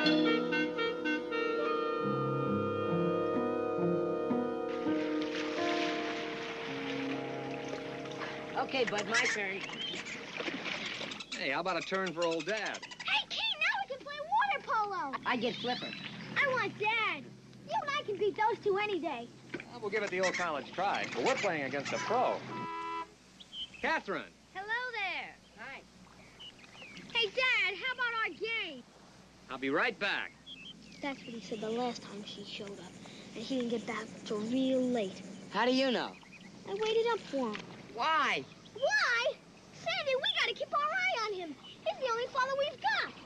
Okay, Bud, my turn. Hey, how about a turn for old Dad? Hey, King, now we can play water polo. I get Flipper. I want Dad. You and I can beat those two any day. Well, we'll give it the old college try, but we're playing against a pro. Catherine! Hello there. Hi. Hey, Dad, how about our game? I'll be right back. That's what he said the last time she showed up. And he didn't get back till real late. How do you know? I waited up for him. Why? Why? Sandy, we gotta keep our eye on him. He's the only father we've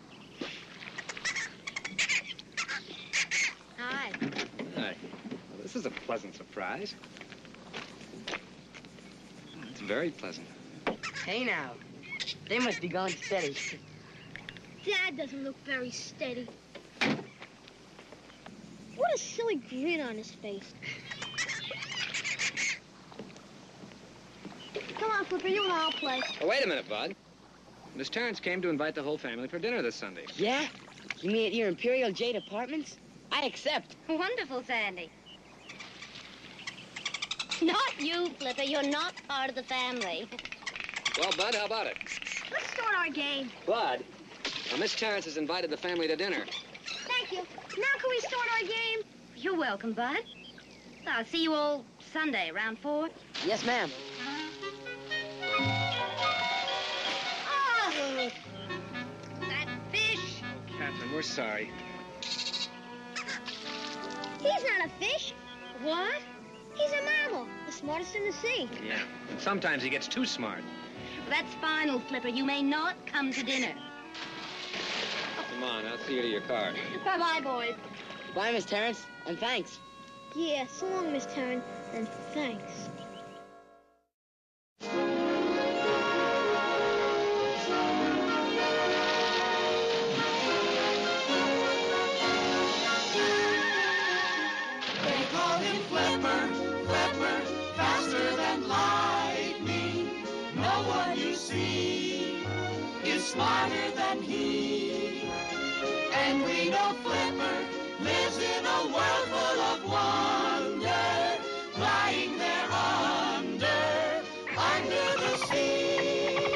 got. Hi. Hi. Well, this is a pleasant surprise. It's very pleasant. Hey, now. They must be going steady. Dad doesn't look very steady. What a silly grin on his face. Come on, Flipper, you and I'll play. Oh, wait a minute, Bud. Miss Terrence came to invite the whole family for dinner this Sunday. Yeah? You mean at your Imperial Jade Apartments? I accept. Wonderful, Sandy. Not you, Flipper. You're not part of the family. Well, Bud, how about it? Let's start our game. Bud, Miss Terrence has invited the family to dinner. Thank you. Now can we start our game? You're welcome, Bud. I'll see you all Sunday, around 4. Yes, ma'am. Oh, that fish. Catherine, we're sorry. He's not a fish. What? He's a mammal, the smartest in the sea. Yeah. Sometimes he gets too smart. That's final, Flipper. You may not come to dinner. Come on, I'll see you to your car. Bye-bye, boys. Bye, Miss Terrence, and thanks. Yeah, so long, Miss Terran, and thanks. They call him Flipper, Flipper, faster than lightning. No one you see is smarter than he. And we know Flipper lives in a world full of wonder, lying there under the sea.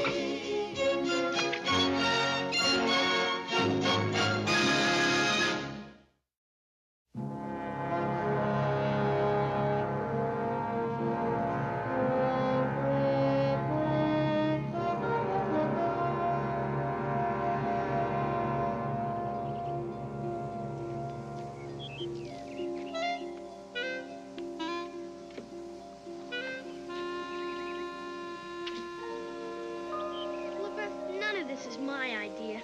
Flipper, none of this is my idea.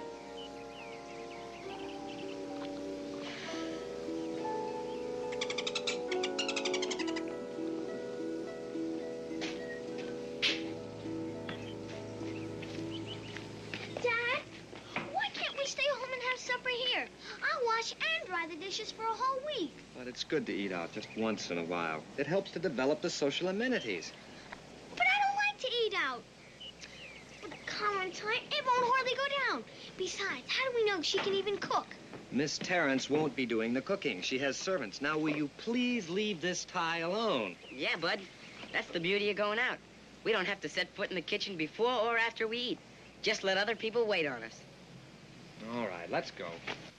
Dad, why can't we stay home and have supper here? I'll wash and dry the dishes for a whole week. But it's good to eat out just once in a while. It helps to develop the social amenities. But I don't like to eat out. With the current time, it won't hardly go down. Besides, how do we know she can even cook? Miss Terrence won't be doing the cooking. She has servants. Now, will you please leave this tie alone? Yeah, Bud. That's the beauty of going out. We don't have to set foot in the kitchen before or after we eat. Just let other people wait on us. All right, let's go.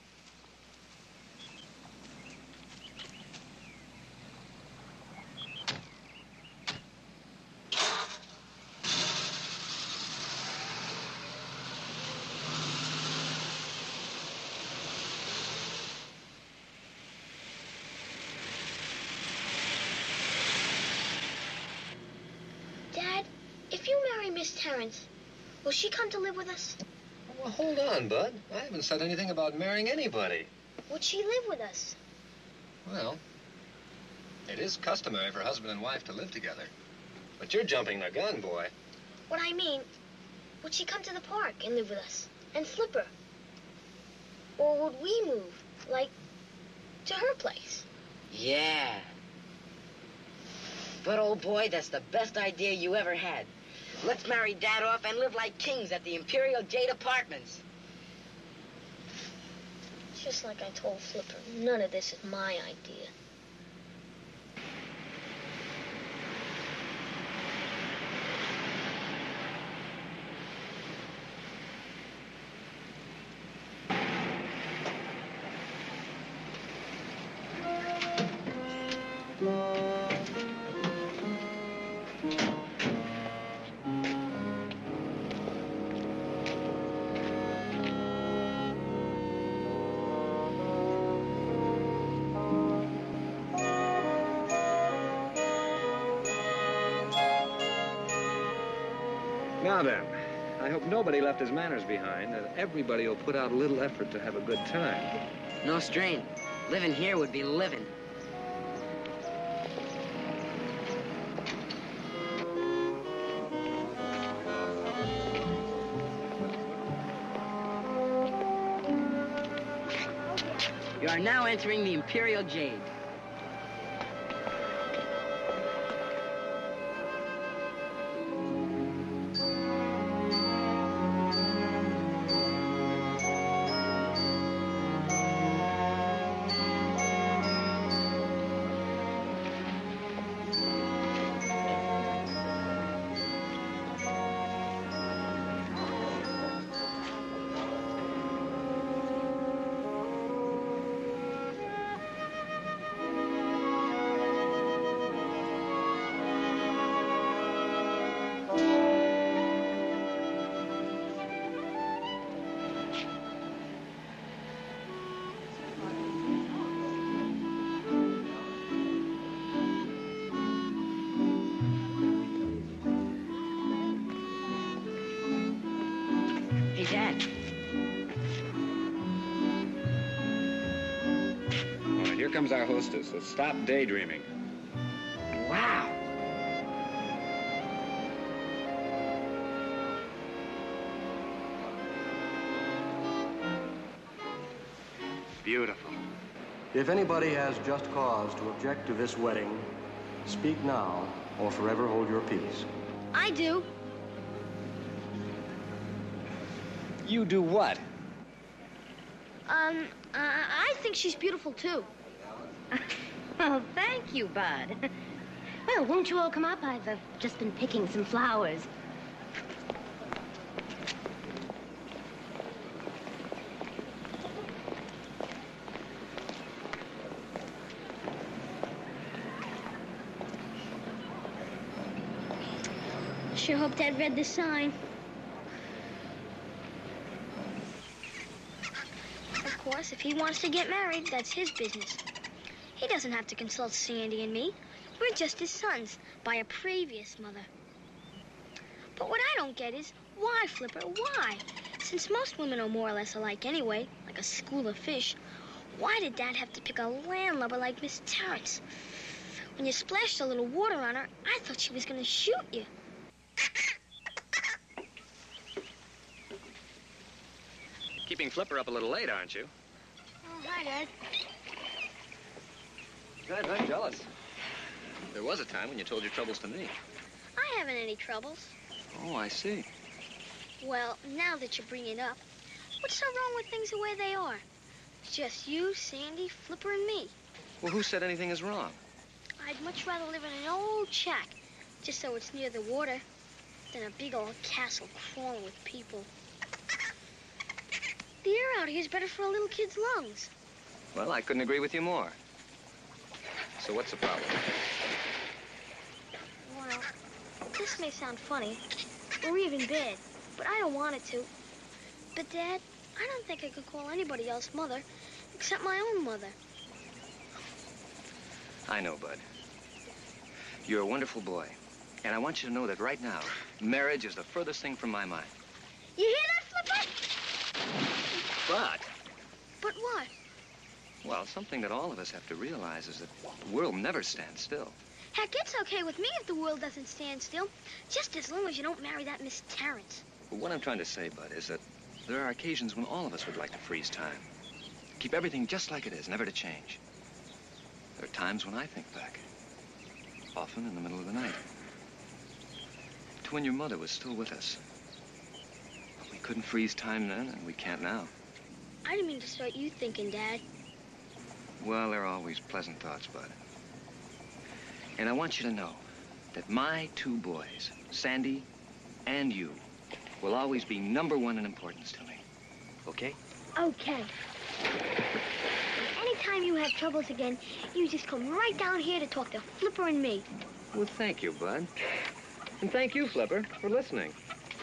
Dad, if you marry Miss Terrence, will she come to live with us? Well, hold on, Bud. I haven't said anything about marrying anybody. Would she live with us? Well, it is customary for husband and wife to live together. But you're jumping the gun, boy. What I mean, would she come to the park and live with us? And Flipper? Or would we move, like, to her place? Yeah. But, oh, boy, that's the best idea you ever had. Let's marry Dad off and live like kings at the Imperial Jade Apartments. Just like I told Flipper, none of this is my idea. Now then, I hope nobody left his manners behind, and everybody will put out a little effort to have a good time. No strain. Living here would be living. You are now entering the Imperial Jade. Hey, Dad. All right, here comes our hostess. Let's stop daydreaming. Wow. Beautiful. If anybody has just cause to object to this wedding, speak now or forever hold your peace. I do. You do what? I think she's beautiful, too. Oh, thank you, Bud. Well, won't you all come up? I've just been picking some flowers. Sure hope Dad read the sign. Of course, if he wants to get married, that's his business. He doesn't have to consult Sandy and me. We're just his sons by a previous mother. But what I don't get is, why, Flipper, why? Since most women are more or less alike anyway, like a school of fish, why did Dad have to pick a landlubber like Miss Terrence? When you splashed a little water on her, I thought she was going to shoot you. Keeping Flipper up a little late, aren't you? Oh, hi, Dad. Good, I'm jealous. There was a time when you told your troubles to me. I haven't any troubles. Oh, I see. Well, now that you bring it up, what's so wrong with things the way they are? It's just you, Sandy, Flipper, and me. Well, who said anything is wrong? I'd much rather live in an old shack, just so it's near the water, than a big old castle crawling with people. The air out here is better for a little kid's lungs. Well, I couldn't agree with you more. So what's the problem? Well, this may sound funny, or even bad, but I don't want it to. But, Dad, I don't think I could call anybody else mother, except my own mother. I know, Bud. You're a wonderful boy. And I want you to know that right now, marriage is the furthest thing from my mind. You hear that, Flipper? But, But what? well, something that all of us have to realize is that the world never stands still. Heck, it's okay with me if the world doesn't stand still, just as long as you don't marry that Miss Terrence. But what I'm trying to say, Bud, is that there are occasions when all of us would like to freeze time. Keep everything just like it is, never to change. There are times when I think back, often in the middle of the night, to when your mother was still with us. We couldn't freeze time then, and we can't now. I didn't mean to start you thinking, Dad. Well, there are always pleasant thoughts, Bud. And I want you to know that my two boys, Sandy and you, will always be #1 in importance to me. Okay? Okay. Anytime you have troubles again, you just come right down here to talk to Flipper and me. Well, thank you, Bud. And thank you, Flipper, for listening.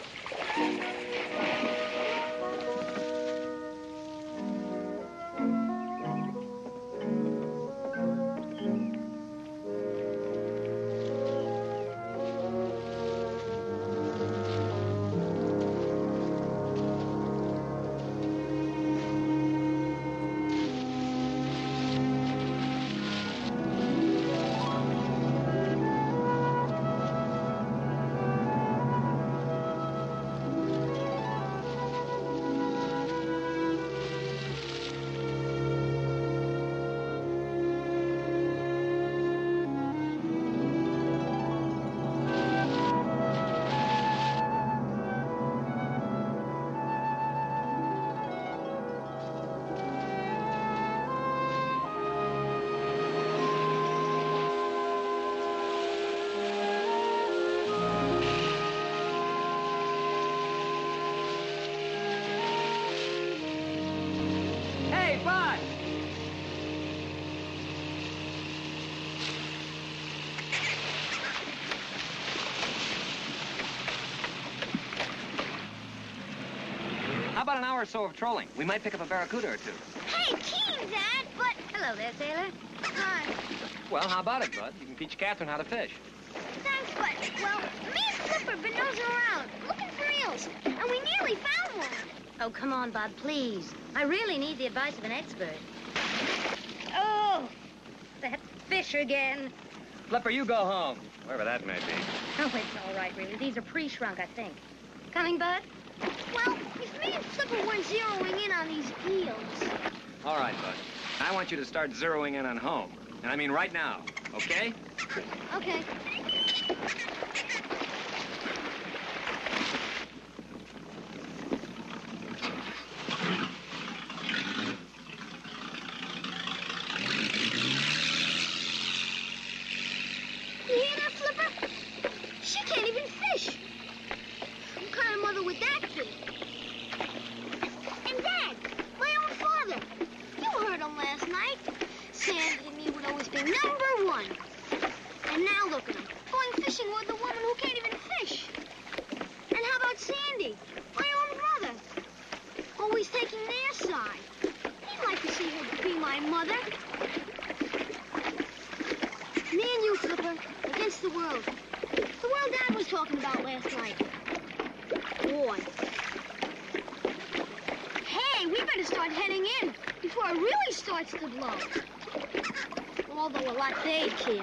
How about an hour or so of trolling? We might pick up a barracuda or two. Hey, keen, Dad, but... Hello there, sailor. Hi. Well, how about it, Bud? You can teach Catherine how to fish. Thanks, but, well, me and Flipper been nosing around, looking for eels, and we nearly found one. Oh, come on, Bud, please. I really need the advice of an expert. Oh, that fish again. Flipper, you go home, wherever that may be. Oh, it's all right, really. These are pre-shrunk, I think. Coming, Bud? Well, if me and Flipper weren't zeroing in on these eels... All right, Bud. I want you to start zeroing in on home. And I mean right now, okay? Okay. You hear that, Flipper? She can't even fish. What kind of mother would that be? And Dad, my own father. You heard him last night. Sandy and me would always be #1. And now look at him, going fishing with a woman who can't even fish. And how about Sandy, my own brother? Always taking their side. He'd like to see her be my mother. Me and you, Flipper, against the world. The world Dad was talking about last night. Boy. Hey, we better start heading in before it really starts to blow. Although a lot they care.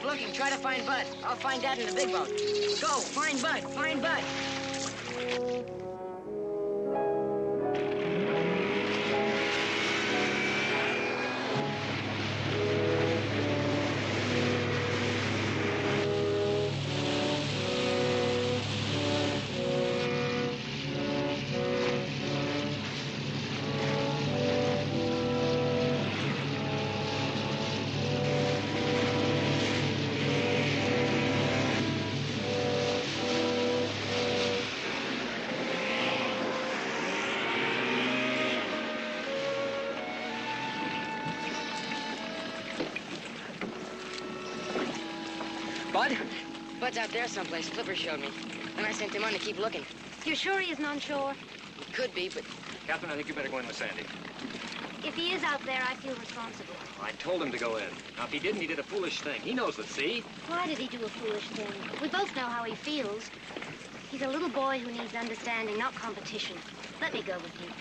looking. Try to find Bud. I'll find Dad in the big boat. Go, find Bud. Find Bud. Bud? Bud's out there someplace. Flipper showed me. And I sent him on to keep looking. You're sure he isn't on shore? He could be, but Catherine, I think you better go in with Sandy. If he is out there, I feel responsible. I told him to go in. Now, if he didn't, he did a foolish thing. He knows the sea. Why did he do a foolish thing? We both know how he feels. He's a little boy who needs understanding, not competition. Let me go with you.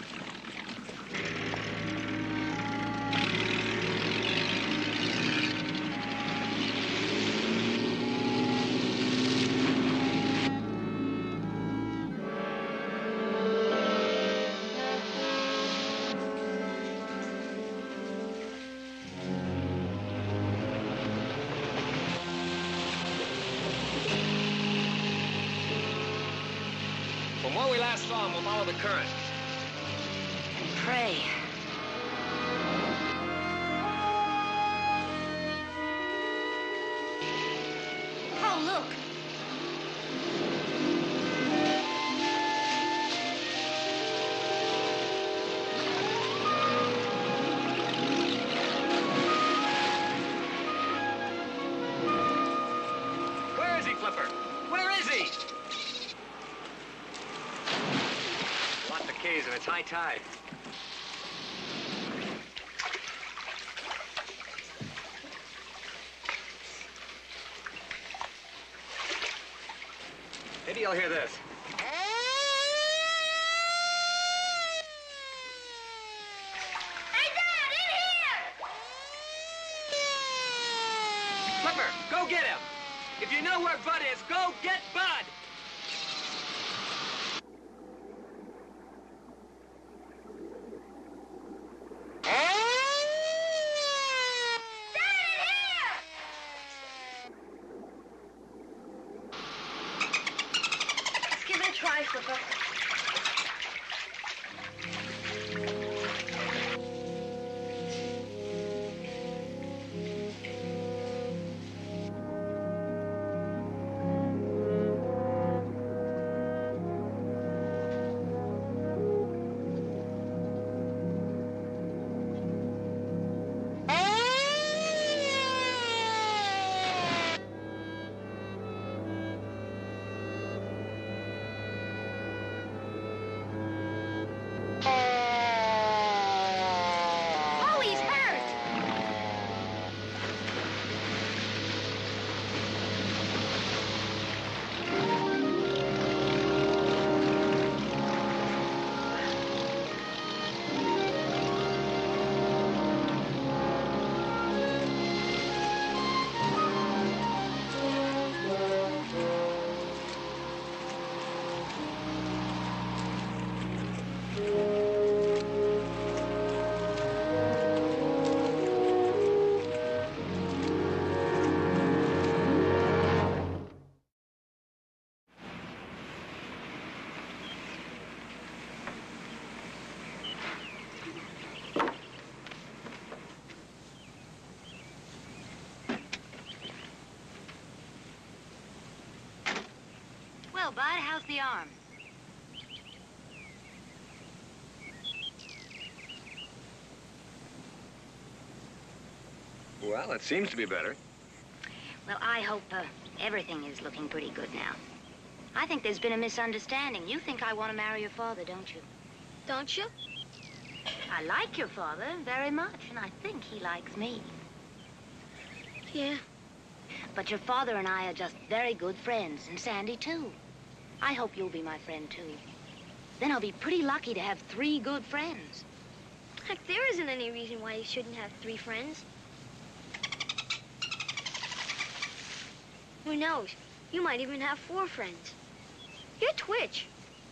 From where we last saw him, we'll follow the current. and pray. Oh, look. Where is he, Flipper? Where is he? Lots of K's and it's high tide. Maybe you'll hear this. Hey, Dad, in here! Flipper, go get him! If you know where Bud is, go get Bud! Let's give it a try, Flipper. Oh, he's hurt! Well, Bud, how's the arm? Well, it seems to be better. Well, I hope everything is looking pretty good now. I think there's been a misunderstanding. You think I want to marry your father, don't you? Don't you? I like your father very much, and I think he likes me. Yeah. But your father and I are just very good friends, and Sandy, too. I hope you'll be my friend, too. Then I'll be pretty lucky to have 3 good friends. Heck, there isn't any reason why you shouldn't have 3 friends. Who knows? You might even have 4 friends. You're Twitch.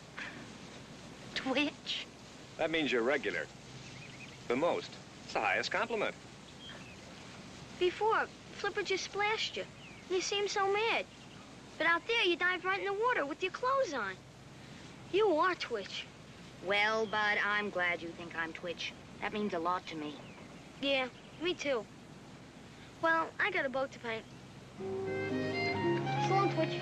Twitch? That means you're regular. The most. It's the highest compliment. Before, Flipper just splashed you. You seemed so mad. But out there, you dived right in the water with your clothes on. You are Twitch. Well, Bud, I'm glad you think I'm Twitch. That means a lot to me. Yeah, me too. Well, I got a boat to paint. So long, Twitch.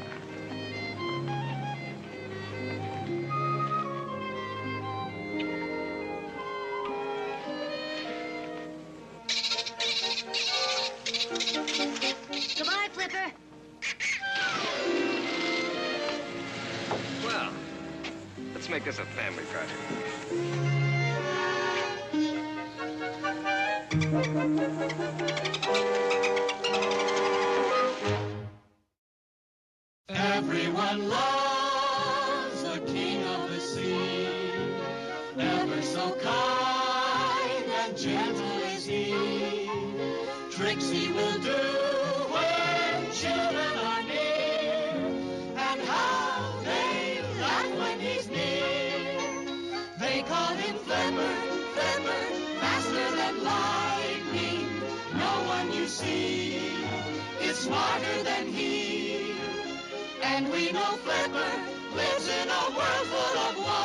Goodbye, Flipper. Well, let's make this a family project. Everyone loves the king of the sea. Ever so kind and gentle is he. Tricks he will do when children are near. And how they laugh when he's near. They call him Flipper, Flipper, faster than lightning. No one you see is smarter than he. And we know Flipper lives in a world full of wonder.